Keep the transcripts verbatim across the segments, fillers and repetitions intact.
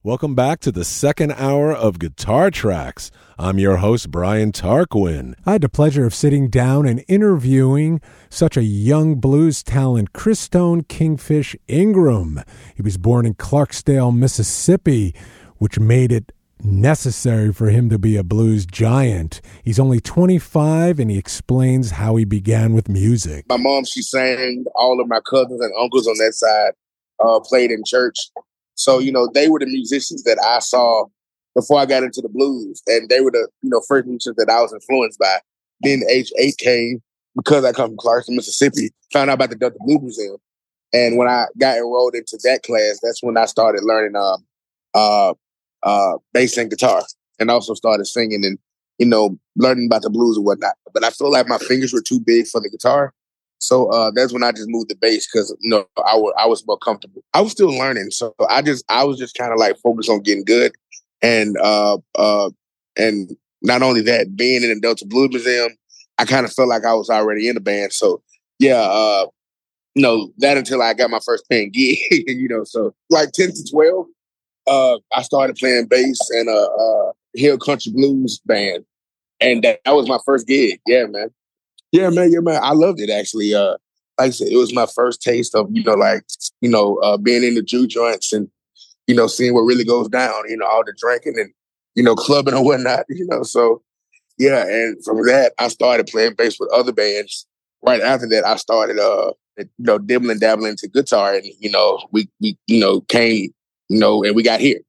Welcome back to the second hour of Guitar Tracks. I'm your host, Brian Tarquin. I had the pleasure of sitting down and interviewing such a young blues talent, Christone Kingfish Ingram. He was born in Clarksdale, Mississippi, which made it necessary for him to be a blues giant. He's only twenty-five, and he explains how he began with music. My mom, she sang. All of my cousins and uncles on that side uh, played in church. So, you know, they were the musicians that I saw before I got into the blues. And they were the, you know, first musicians that I was influenced by. Then the H eight came because I come from Clarkston, Mississippi, found out about the Delta Blues Museum. And when I got enrolled into that class, that's when I started learning um, uh, uh, bass and guitar, and also started singing and, you know, learning about the blues and whatnot. But I feel like my fingers were too big for the guitar. So uh, that's when I just moved the bass because, you know, I, w- I was more comfortable. I was still learning. So I just I was just kind of like focused on getting good. And uh, uh, and not only that, being in the Delta Blues Museum, I kind of felt like I was already in the band. So, yeah, uh, you know, that until I got my first paying gig, you know. So like ten to twelve, uh, I started playing bass in a, a Hill Country Blues band. And that, that was my first gig. Yeah, man. Yeah, man, yeah, man. I loved it, actually. Uh, like I said, it was my first taste of, you know, like, you know, uh, being in the juke joints and, you know, seeing what really goes down, you know, all the drinking and, you know, clubbing and whatnot, you know. So, yeah, and from that, I started playing bass with other bands. Right after that, I started, uh, you know, dibbling, dabbling into guitar. And, you know, we, we you know, came, you know, and we got here.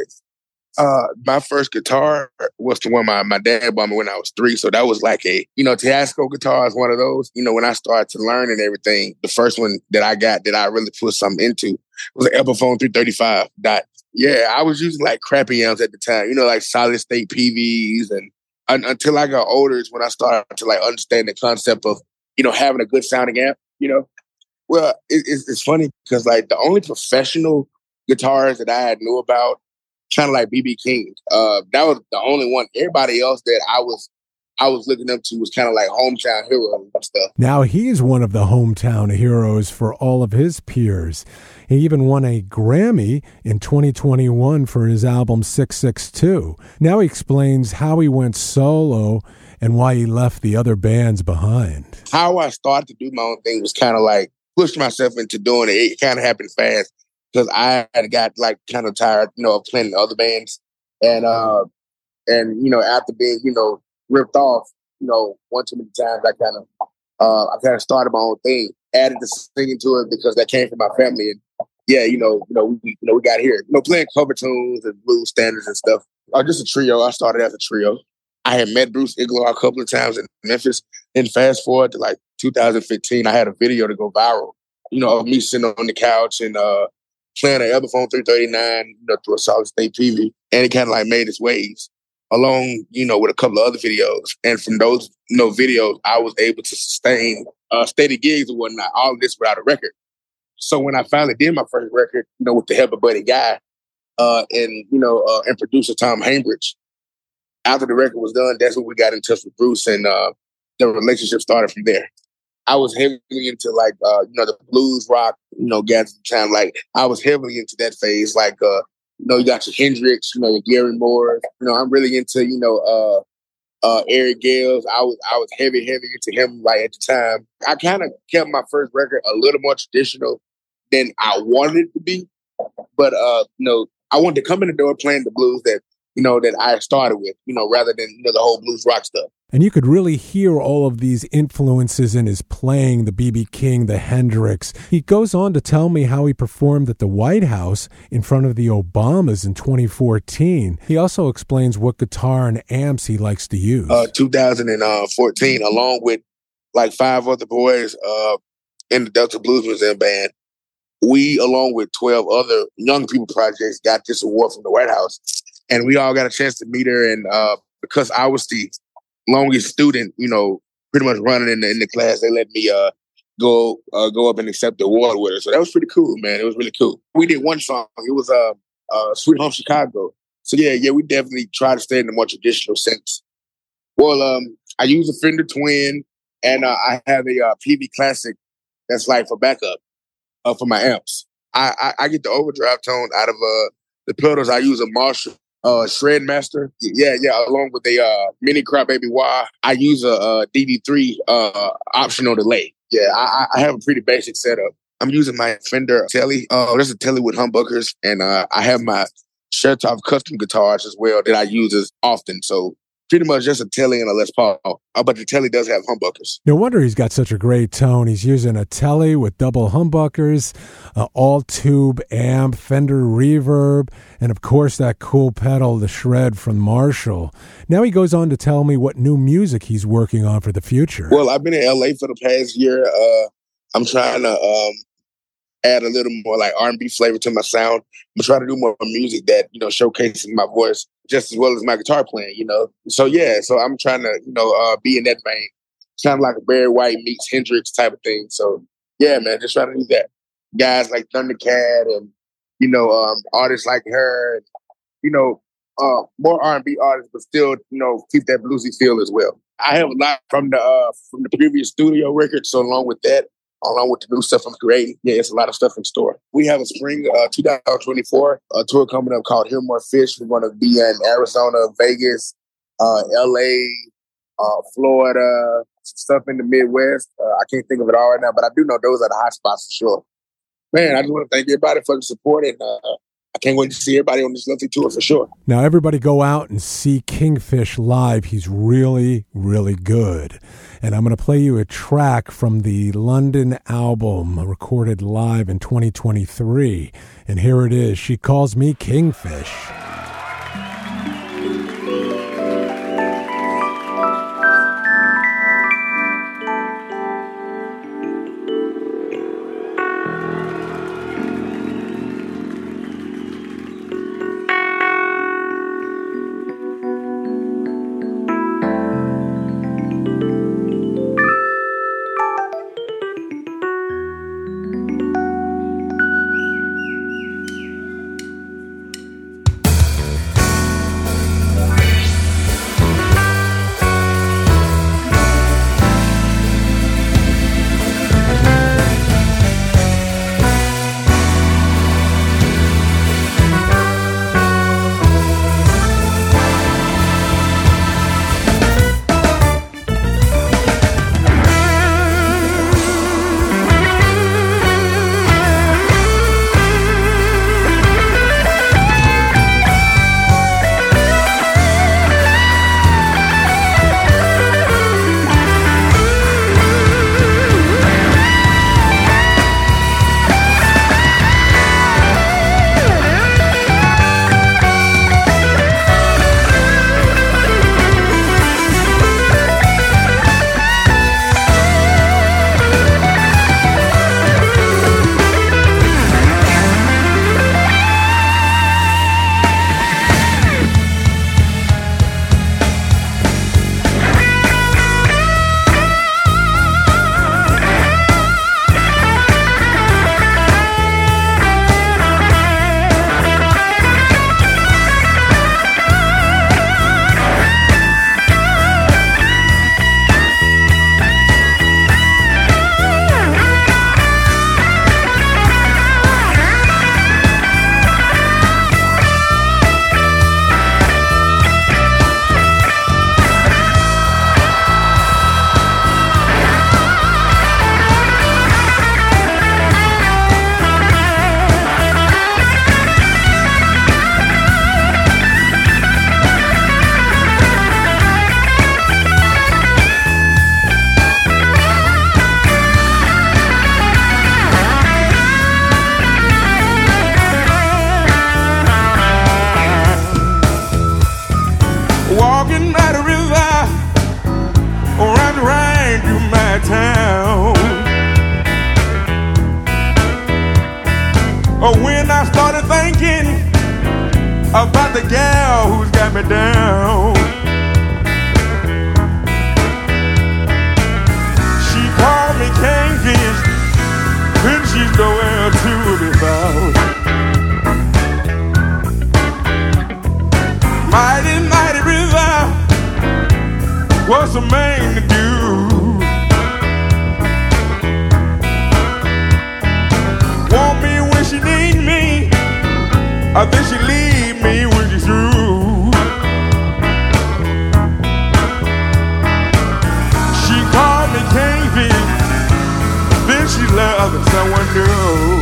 Uh, my first guitar was the one my, my dad bought me when I was three. So that was like a, you know, Teisco guitar is one of those. You know, when I started to learn and everything, the first one that I got that I really put something into was an Epiphone three thirty-five dot. Yeah, I was using like crappy amps at the time, you know, like solid state P Vs. And un- until I got older is when I started to like understand the concept of, you know, having a good sounding amp, you know. Well, it, it's, it's funny because like the only professional guitars that I had knew about, kind of like B B King. Uh, that was the only one. Everybody else that I was I was looking up to was kind of like hometown heroes and stuff. Now he's one of the hometown heroes for all of his peers. He even won a Grammy in twenty twenty-one for his album six six two. Now he explains how he went solo and why he left the other bands behind. How I started to do my own thing was kind of like push myself into doing it. It kind of happened fast. Because I had got like kind of tired, you know, of playing in other bands, and uh, and you know, after being you know ripped off, you know, one too many times, I kind of uh, I kind of started my own thing, added the singing to it because that came from my family, and yeah, you know, you know, we you know we got here, you know, playing cover tunes and blues standards and stuff. Uh, just a trio. I started as a trio. I had met Bruce Igloo a couple of times in Memphis. Then fast forward to like two thousand fifteen, I had a video to go viral, you know, of me sitting on the couch and uh. playing an Epiphone three thirty-nine, you know, through a solid state P V, and it kind of like made its waves along, you know, with a couple of other videos. And from those, you know, videos, I was able to sustain uh, stated gigs and whatnot. All of this without a record. So when I finally did my first record, you know, with the help of Buddy Guy uh, and you know, uh, and producer Tom Hambridge, after the record was done, that's when we got in touch with Bruce, and uh, the relationship started from there. I was heavily into like, uh, you know, the blues rock, you know, got to the time. Like I was heavily into that phase. Like, uh, you know, you got your Hendrix, you know, your Gary Moore. You know, I'm really into, you know, uh, uh, Eric Gales. I was, I was heavy, heavy into him. Like at the time, I kind of kept my first record a little more traditional than I wanted it to be. But, uh, you know, I wanted to come in the door playing the blues that, you know, that I started with, you know, rather than, you know, the whole blues rock stuff. And you could really hear all of these influences in his playing, the B B King, the Hendrix. He goes on to tell me how he performed at the White House in front of the Obamas in twenty fourteen. He also explains what guitar and amps he likes to use. Uh, two thousand fourteen, along with like five other boys uh, in the Delta Blues Museum band, we, along with twelve other young people projects, got this award from the White House. And we all got a chance to meet her. And uh, because I was the longest student, you know, pretty much running in the, in the class, they let me uh, go uh, go up and accept the award with her. So that was pretty cool, man. It was really cool. We did one song. It was uh, uh, Sweet Home Chicago. So yeah, yeah, we definitely try to stay in the more traditional sense. Well, um, I use a Fender Twin, and uh, I have a uh, P V Classic that's like for backup uh, for my amps. I, I, I get the overdrive tone out of uh, the pedals, I use a Marshall uh, Shredmaster. Yeah, yeah, along with a uh, mini Crybaby wah. I use a, a D D three uh, optional delay. Yeah, I, I have a pretty basic setup. I'm using my Fender Tele. Uh, there's a Tele with humbuckers, and uh, I have my Chertoff custom guitars as well that I use as often. So pretty much just a Tele and a Les Paul. Uh, but the Tele does have humbuckers. No wonder he's got such a great tone. He's using a Tele with double humbuckers, uh, all-tube amp, Fender reverb, and of course that cool pedal, the Shred from Marshall. Now he goes on to tell me what new music he's working on for the future. Well, I've been in L A for the past year. Uh, I'm trying to um, add a little more like R and B flavor to my sound. I'm trying to do more music that, you know, showcases my voice just as well as my guitar playing, you know. So, yeah, so I'm trying to, you know, uh, be in that vein. Kind of like a Barry White meets Hendrix type of thing. So, yeah, man, just trying to do that. Guys like Thundercat and, you know, um, artists like her, and, you know, uh, more R and B artists, but still, you know, keep that bluesy feel as well. I have a lot from the uh, from the previous studio record, so along with that, along with the new stuff I'm creating, yeah, it's a lot of stuff in store. We have a spring uh, twenty twenty-four uh, tour coming up called Hear More Fish. We're going to be in Arizona, Vegas, uh, L A, uh, Florida, stuff in the Midwest. Uh, I can't think of it all right now, but I do know those are the hot spots for sure. Man, I just want to thank everybody for the support, and uh, I can't wait to see everybody on this lovely tour for sure. Now, everybody go out and see Kingfish live. He's really, really good. And I'm going to play you a track from the London album recorded live in twenty twenty-three. And here it is. She Calls Me Kingfish. About the gal who's got me down. She called me Kingfish, and she's nowhere to be found. Mighty, mighty river, what's a man to do? Want me when she need me, I think she leave me when she's through. She called me Kingfish, then she loved someone new.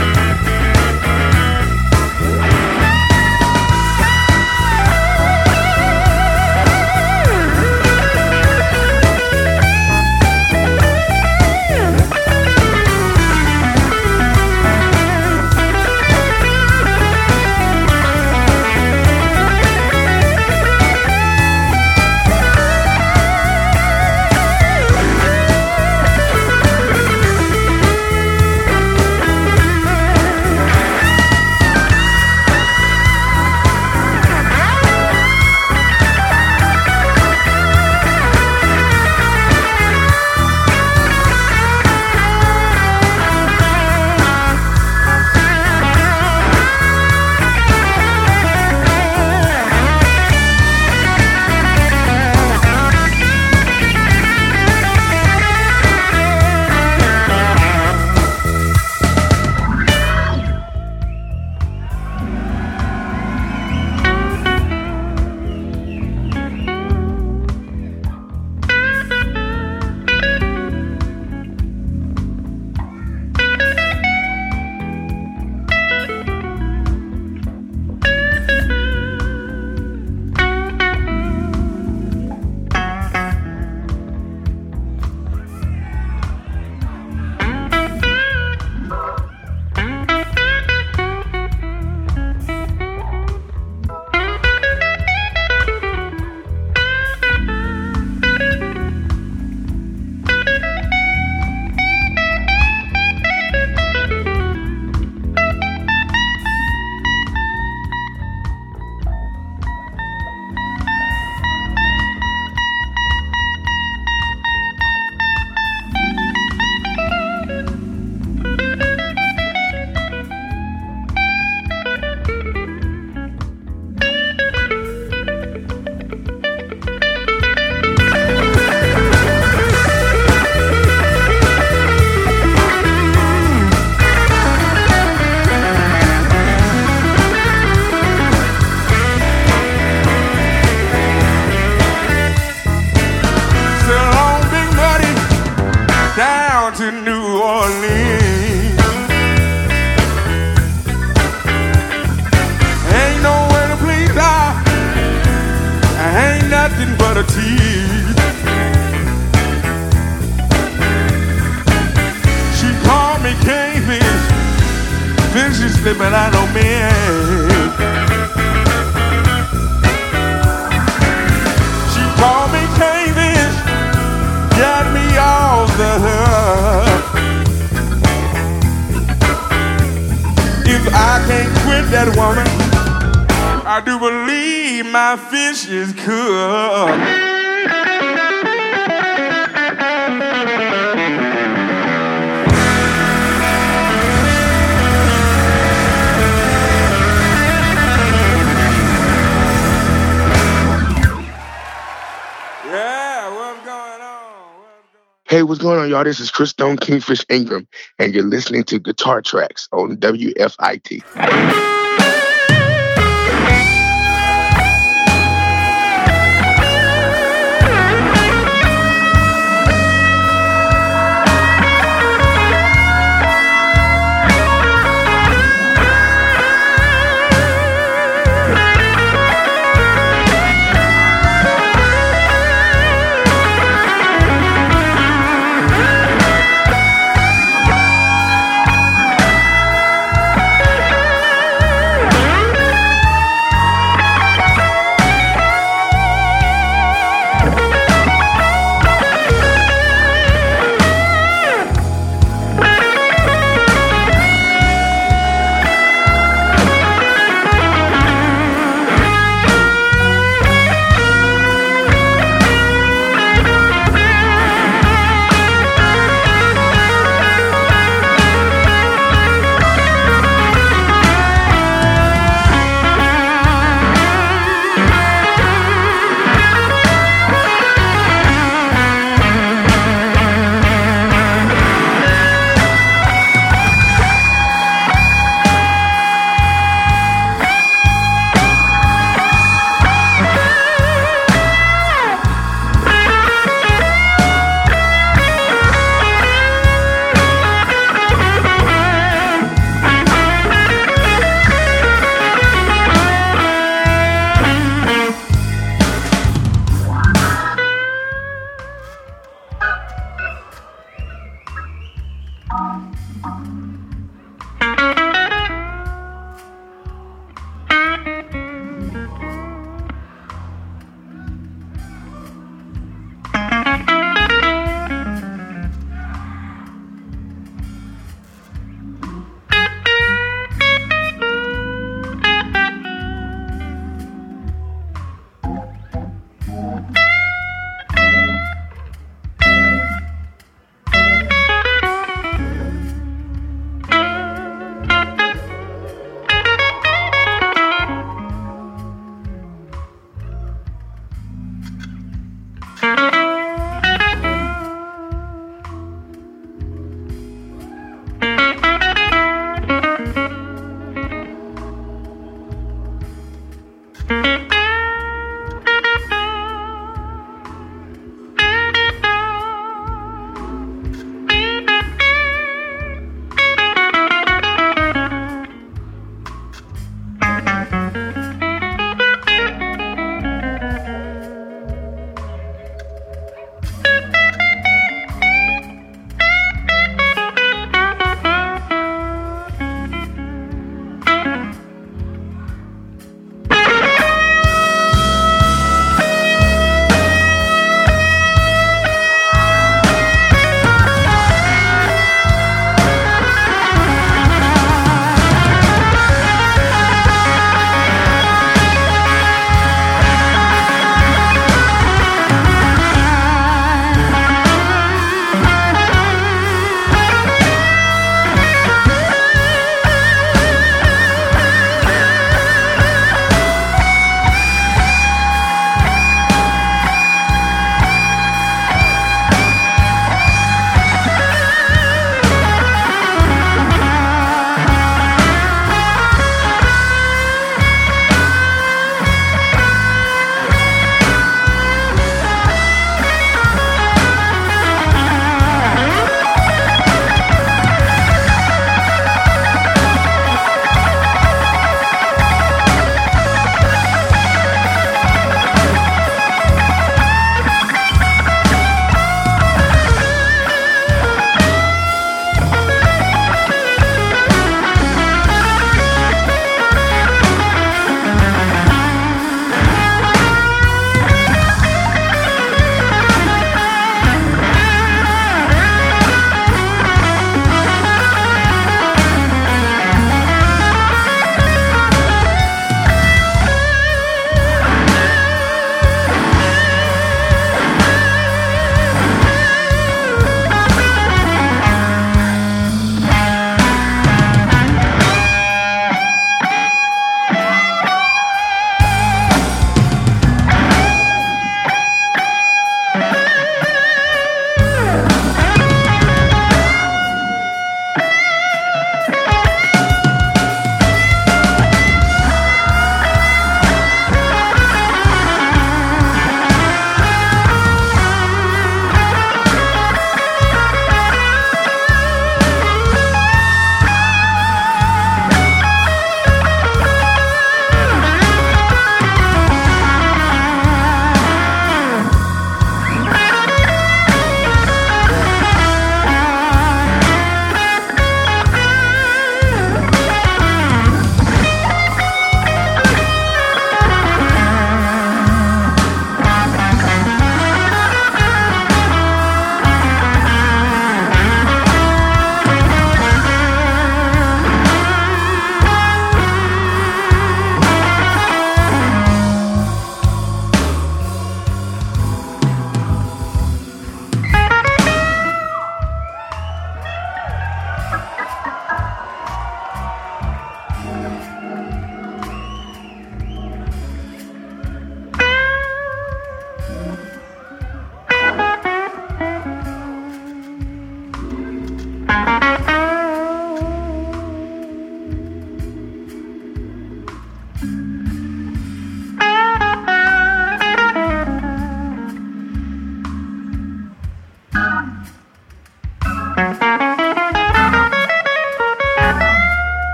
To New Orleans, ain't nowhere to please her, ain't nothing but a tease. She called me Kingfish, then she slipping out on me. She called me Kingfish, got me all the her. If I can't quit that woman, I do believe my fish is cooked. Yeah, what's going on? Hey, what's going on, y'all? This is Christone Kingfish Ingram, and you're listening to Guitar Tracks on W F I T.